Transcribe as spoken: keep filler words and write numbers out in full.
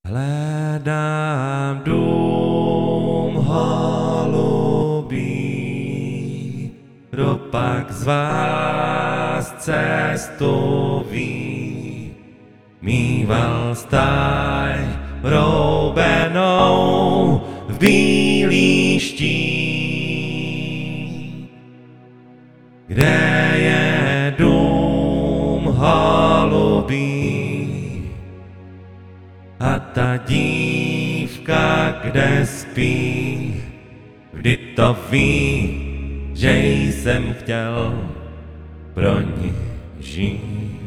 Hledám dům holubý, kdo pak z vás cestu ví. Mýval stáj roubenou v bílý štít, kde je dům holubý. A ta dívka, kde spí, vždy to ví, že jsem chtěl pro ní žít.